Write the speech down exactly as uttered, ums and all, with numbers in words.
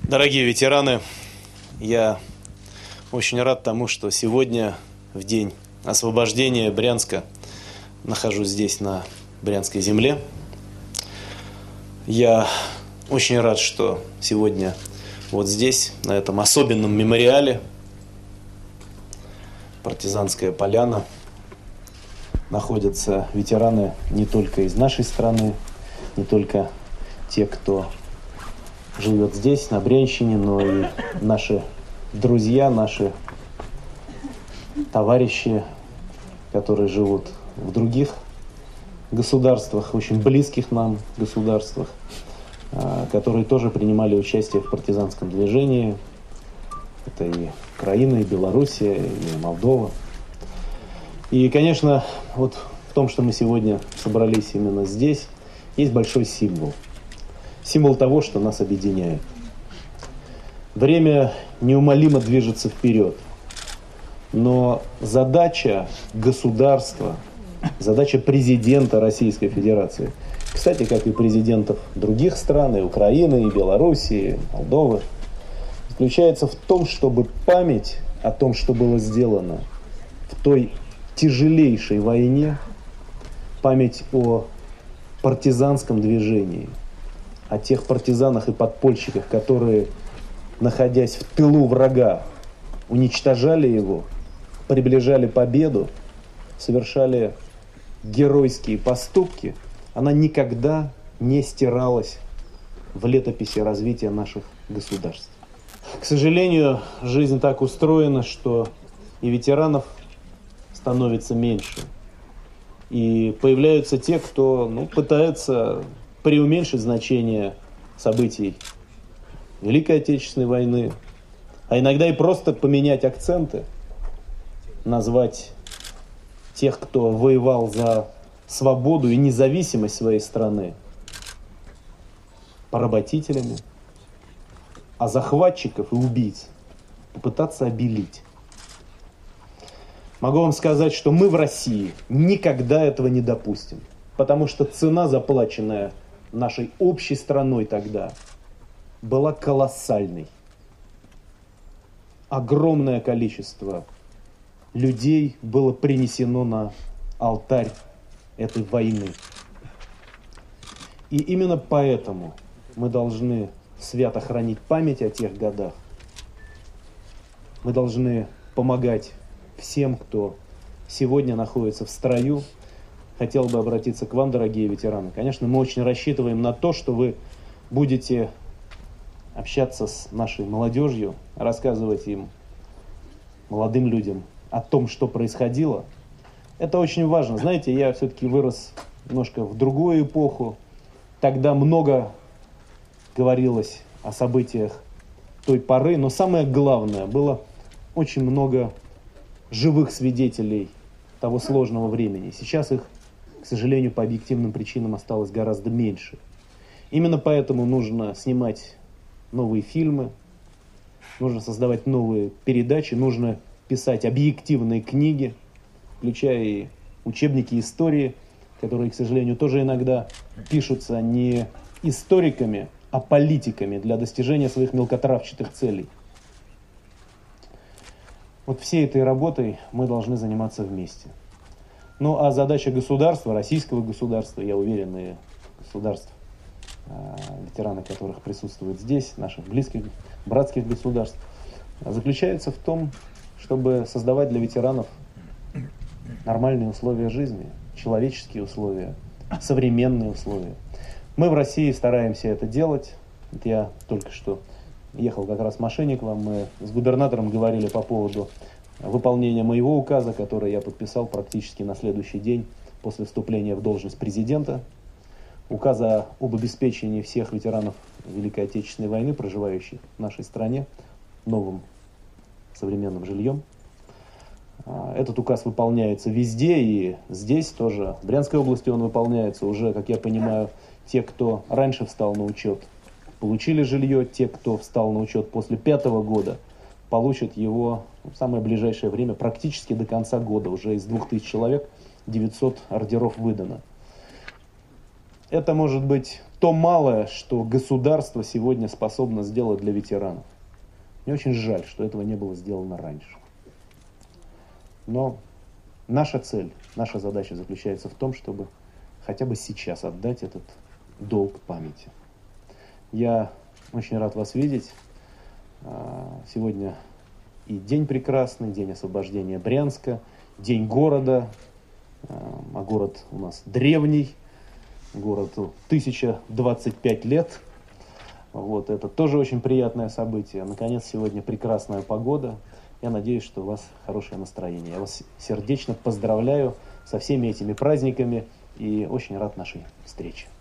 Дорогие ветераны, я очень рад тому, что сегодня, в день освобождения Брянска, нахожусь здесь, на Брянской земле. Я очень рад, что сегодня вот здесь, на этом особенном мемориале, Партизанская поляна, находятся ветераны не только из нашей страны, не только те, кто живет здесь, на Брянщине, но и наши друзья, наши товарищи, которые живут в других государствах, очень близких нам государствах, которые тоже принимали участие в партизанском движении. Это и Украина, и Белоруссия, и Молдова. И, конечно, вот в том, что мы сегодня собрались именно здесь, есть большой символ. Символ того, что нас объединяет. Время неумолимо движется вперед. Но задача государства, задача президента Российской Федерации, кстати, как и президентов других стран, и Украины, и Белоруссии, и Молдовы, заключается в том, чтобы память о том, что было сделано в той тяжелейшей войне, память о партизанском движении, о тех партизанах и подпольщиках, которые, находясь в тылу врага, уничтожали его, приближали победу, совершали геройские поступки, она никогда не стиралась в летописи развития наших государств. К сожалению, жизнь так устроена, что и ветеранов становится меньше. И появляются те, кто ну, пытается преуменьшить значение событий Великой Отечественной войны, а иногда и просто поменять акценты, назвать тех, кто воевал за свободу и независимость своей страны, поработителями, а захватчиков и убийц попытаться обелить. Могу вам сказать, что мы в России никогда этого не допустим, потому что цена, заплаченная нашей общей страной тогда, была колоссальной. Огромное количество людей было принесено на алтарь этой войны. И именно поэтому мы должны свято хранить память о тех годах. Мы должны помогать всем, кто сегодня находится в строю. Хотел бы обратиться к вам, дорогие ветераны. Конечно, мы очень рассчитываем на то, что вы будете общаться с нашей молодежью, рассказывать им, молодым людям, о том, что происходило. Это очень важно. Знаете, я все-таки вырос немножко в другую эпоху. Тогда много говорилось о событиях той поры, но самое главное, было очень много живых свидетелей того сложного времени. Сейчас их, к сожалению, по объективным причинам осталось гораздо меньше. Именно поэтому нужно снимать новые фильмы, нужно создавать новые передачи, нужно писать объективные книги, включая и учебники истории, которые, к сожалению, тоже иногда пишутся не историками, а политиками для достижения своих мелкотравчатых целей. Вот всей этой работой мы должны заниматься вместе. Ну а задача государства, российского государства, я уверен, и государств, ветераны которых присутствуют здесь, наших близких, братских государств, заключается в том, чтобы создавать для ветеранов нормальные условия жизни, человеческие условия, современные условия. Мы в России стараемся это делать. Вот я только что ехал как раз в машине к вам, мы с губернатором говорили по поводу выполнения моего указа, который я подписал практически на следующий день после вступления в должность президента. Указа об обеспечении всех ветеранов Великой Отечественной войны, проживающих в нашей стране, новым современным жильем. Этот указ выполняется везде, и здесь тоже, в Брянской области он выполняется. Уже, как я понимаю, те, кто раньше встал на учет, получили жилье. Те, кто встал на учет после пятого года, получат его в самое ближайшее время, практически до конца года. Уже из двух тысяч человек девятьсот ордеров выдано. это может быть то малое, что государство сегодня способно сделать для ветеранов. Мне очень жаль, что этого не было сделано раньше. Но наша цель, наша задача заключается в том, чтобы хотя бы сейчас отдать этот долг памяти. Я очень рад вас видеть. Сегодня и день прекрасный, день освобождения Брянска, день города. А город у нас древний, городу тысяча двадцать пять лет. Вот, это тоже очень приятное событие. Наконец, сегодня прекрасная погода. Я надеюсь, что у вас хорошее настроение. Я вас сердечно поздравляю со всеми этими праздниками и очень рад нашей встрече.